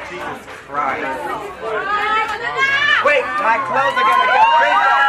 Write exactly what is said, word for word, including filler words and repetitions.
Jesus Christ. Wait, my clothes are gonna get wrinkled.